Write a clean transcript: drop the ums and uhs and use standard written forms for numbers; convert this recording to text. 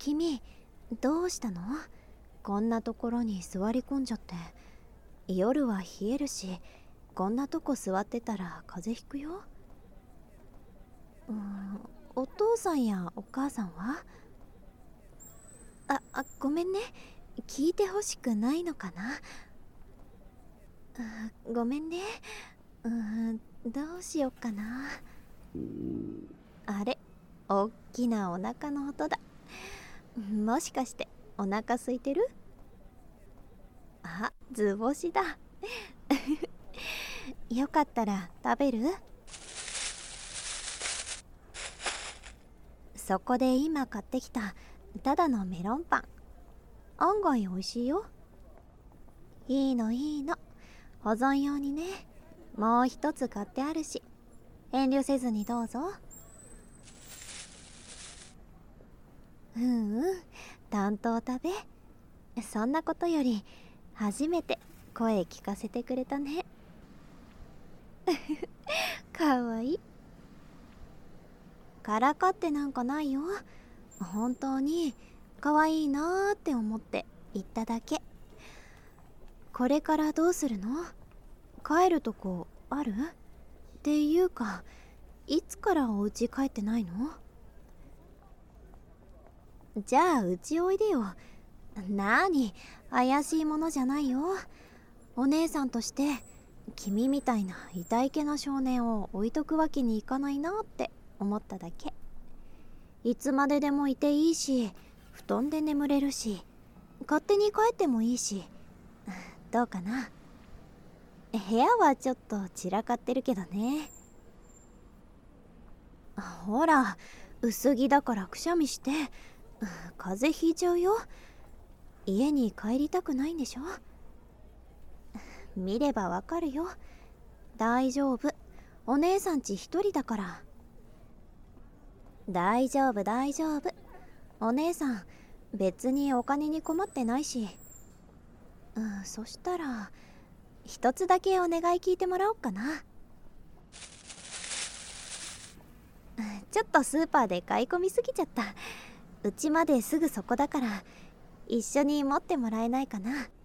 君、どうしたの？こんなところに座り込んじゃって。夜は冷えるし、こんなとこ座ってたら風邪ひくよ。お父さんやお母さんは？ごめんね。聞いてほしくないのかな。ごめんね。どうしよっかな。あれ、おっきなお腹の音だ。もしかしてお腹空いてる？図星だ。よかったら食べる？そこで今買ってきたただのメロンパン。案外美味しいよ。いいのいいの。保存用にね。もう一つ買ってあるし、遠慮せずにどうぞ。担当食べ。そんなことより初めて声聞かせてくれたね。かわいい。からかってなんかないよ。本当にかわいいなーって思って言っただけ。これからどうするの？帰るとこある？っていうか、いつからお家帰ってないの？じゃあうちおいでよ。なーに、怪しいものじゃないよ。お姉さんとして君みたいな痛いけな少年を置いとくわけにいかないなって思っただけ。いつまででもいていいし、布団で眠れるし、勝手に帰ってもいいし。どうかな。部屋はちょっと散らかってるけどね。ほら、薄着だからくしゃみして、風邪ひいちゃうよ。家に帰りたくないんでしょ？見ればわかるよ。大丈夫。お姉さんち一人だから。大丈夫大丈夫。お姉さん、別にお金に困ってないし。そしたら、一つだけお願い聞いてもらおうかな。ちょっとスーパーで買い込みすぎちゃった。うちまですぐそこだから、一緒に持ってもらえないかな。